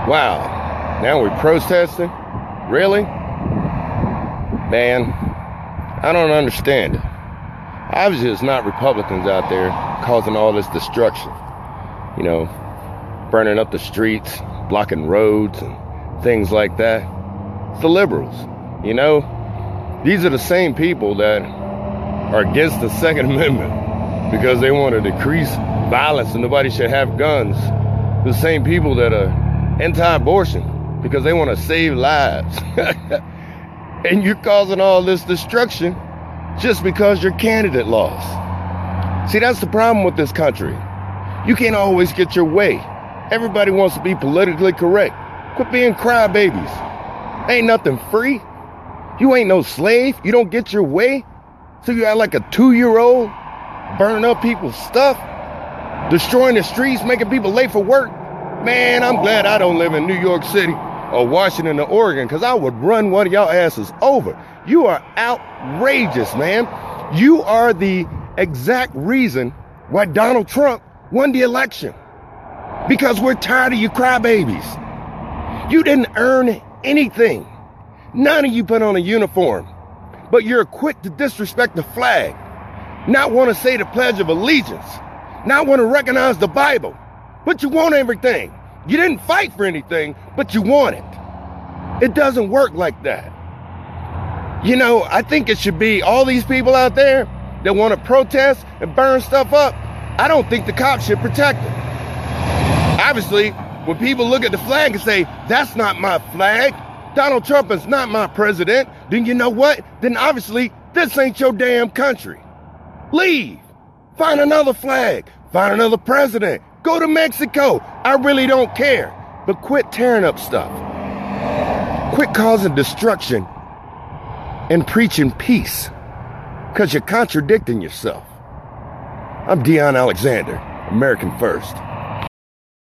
Wow, now we're protesting? Really? Man, I don't understand it. Obviously, it's not Republicans out there causing all this destruction. You know, burning up the streets, blocking roads, and things like that. It's the liberals, you know? These are the same people that are against the Second Amendment because they want to decrease violence and nobody should have guns. The same people that are anti-abortion because they want to save lives. And you're causing all this destruction just because your candidate lost. See, that's the problem with this country. You can't always get your way. Everybody wants to be politically correct. Quit being crybabies. Ain't nothing free. You ain't no slave. You don't get your way. So you act like a 2-year-old, burning up people's stuff, destroying the streets, making people late for work. Man, I'm glad I don't live in New York City or Washington or Oregon, because I would run one of y'all asses over. You are outrageous, man. You are the exact reason why Donald Trump won the election. Because we're tired of you crybabies. You didn't earn anything. None of you put on a uniform. But you're quick to disrespect the flag. Not want to say the Pledge of Allegiance. Not want to recognize the Bible. But you want everything. You didn't fight for anything, but you want it. It doesn't work like that. You know, I think it should be all these people out there that want to protest and burn stuff up. I don't think the cops should protect them. Obviously, when people look at the flag and say, that's not my flag, Donald Trump is not my president, then you know what? Then obviously, this ain't your damn country. Leave. Find another flag. Find another president. Go to Mexico. I really don't care. But quit tearing up stuff. Quit causing destruction and preaching peace. Because you're contradicting yourself. I'm Deion Alexander, American First.